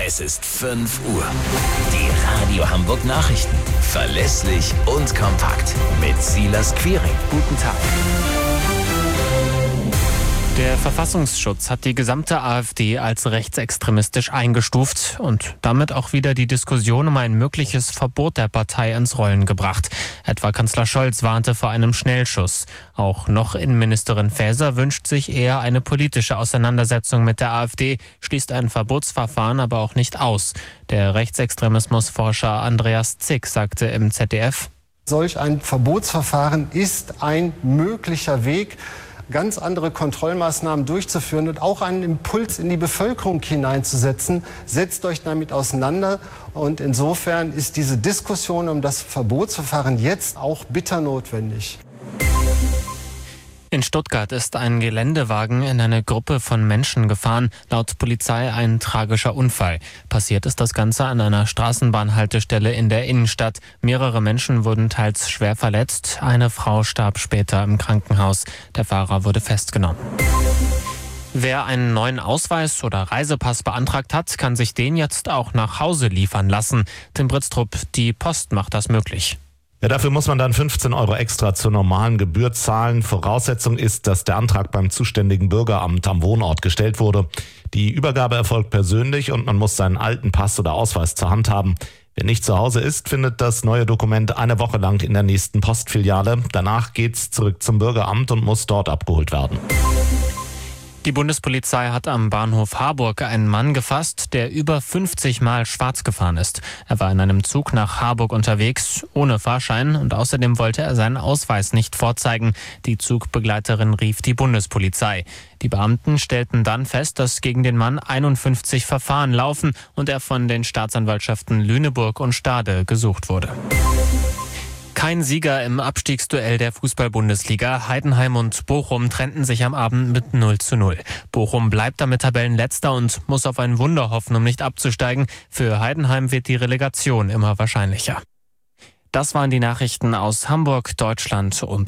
Es ist 5 Uhr. Die Radio Hamburg Nachrichten. Verlässlich und kompakt. Mit Silas Quiring. Guten Tag. Der Verfassungsschutz hat die gesamte AfD als rechtsextremistisch eingestuft und damit auch wieder die Diskussion um ein mögliches Verbot der Partei ins Rollen gebracht. Etwa Kanzler Scholz warnte vor einem Schnellschuss. Auch noch Innenministerin Faeser wünscht sich eher eine politische Auseinandersetzung mit der AfD, schließt ein Verbotsverfahren aber auch nicht aus. Der Rechtsextremismusforscher Andreas Zick sagte im ZDF: Solch ein Verbotsverfahren ist ein möglicher Weg, ganz andere Kontrollmaßnahmen durchzuführen und auch einen Impuls in die Bevölkerung hineinzusetzen. Setzt euch damit auseinander. Und insofern ist diese Diskussion um das Verbotsverfahren jetzt auch bitter notwendig. In Stuttgart ist ein Geländewagen in eine Gruppe von Menschen gefahren. Laut Polizei ein tragischer Unfall. Passiert ist das Ganze an einer Straßenbahnhaltestelle in der Innenstadt. Mehrere Menschen wurden teils schwer verletzt. Eine Frau starb später im Krankenhaus. Der Fahrer wurde festgenommen. Wer einen neuen Ausweis oder Reisepass beantragt hat, kann sich den jetzt auch nach Hause liefern lassen. Tim Britztrup, die Post macht das möglich. Ja, dafür muss man dann 15 € extra zur normalen Gebühr zahlen. Voraussetzung ist, dass der Antrag beim zuständigen Bürgeramt am Wohnort gestellt wurde. Die Übergabe erfolgt persönlich und man muss seinen alten Pass oder Ausweis zur Hand haben. Wer nicht zu Hause ist, findet das neue Dokument eine Woche lang in der nächsten Postfiliale. Danach geht's zurück zum Bürgeramt und muss dort abgeholt werden. Die Bundespolizei hat am Bahnhof Harburg einen Mann gefasst, der über 50 Mal schwarz gefahren ist. Er war in einem Zug nach Harburg unterwegs, ohne Fahrschein, und außerdem wollte er seinen Ausweis nicht vorzeigen. Die Zugbegleiterin rief die Bundespolizei. Die Beamten stellten dann fest, dass gegen den Mann 51 Verfahren laufen und er von den Staatsanwaltschaften Lüneburg und Stade gesucht wurde. Kein Sieger im Abstiegsduell der Fußball-Bundesliga. Heidenheim und Bochum trennten sich am Abend mit 0:0. Bochum bleibt damit Tabellenletzter und muss auf ein Wunder hoffen, um nicht abzusteigen. Für Heidenheim wird die Relegation immer wahrscheinlicher. Das waren die Nachrichten aus Hamburg, Deutschland und